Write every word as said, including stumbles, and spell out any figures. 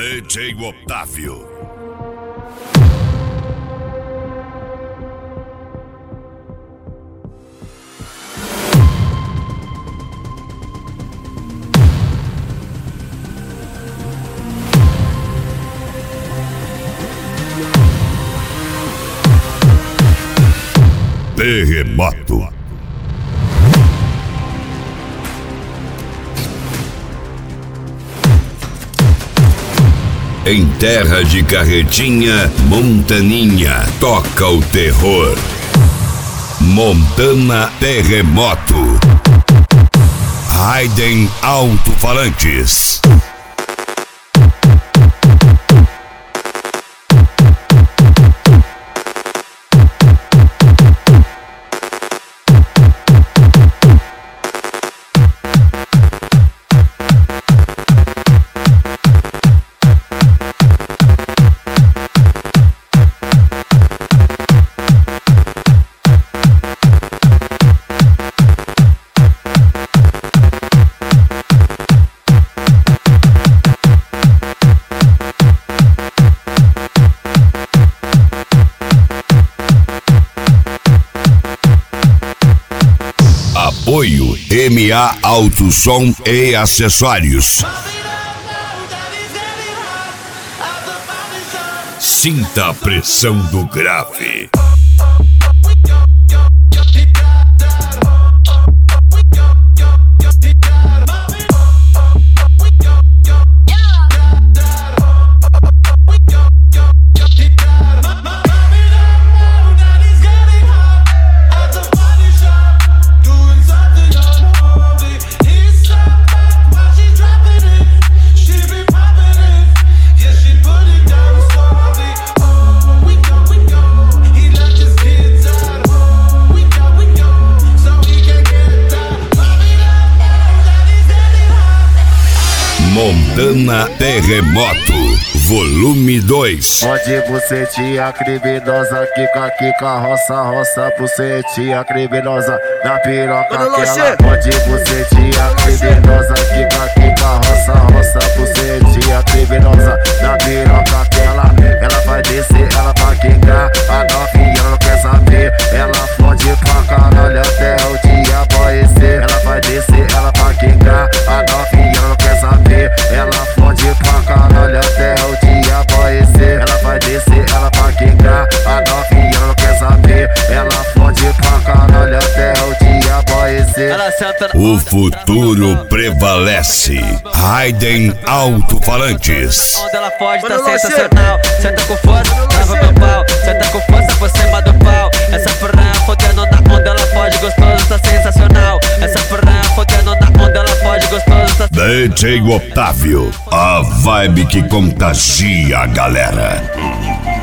D J Otávio. Terremoto. Em terra de carretinha, Montaninha toca o terror. Montana Terremoto. Raiden Alto-Falantes. Apoio M A Alto Som e Acessórios. Sinta a pressão do grave. Montana Terremoto, volume dois. Onde bucetinha criminosa, quica, quica, roça, roça, bucetinha criminosa, na piroca aquela. Onde bucetinha criminosa, quica, quica, roça, roça, bucetinha criminosa, na piroca aquela. Ela vai descer, ela vai quicar, a novinha não quer saber. Ela fode pra caralho até o dia amanhecer. Ela vai descer, ela vai quicar, a novinha não quer saber. Ela fode pra caralho até o dia amanhecer. Ela vai descer, ela vai quicar, a novinha não quer saber. Ela fode pra caralho até o dia amanhecer. O futuro prevalece. Raiden Alto-Falantes. Onde ela foge tá sensacional. Senta com força, trava meu pau. Senta com força por cima do pau. Essa piranha fodendo na onda, ela foge gostoso, tá sensacional. Essa piranha fodendo na onda, ela foge gostoso, tá D J Otávio, a vibe que contagia a galera.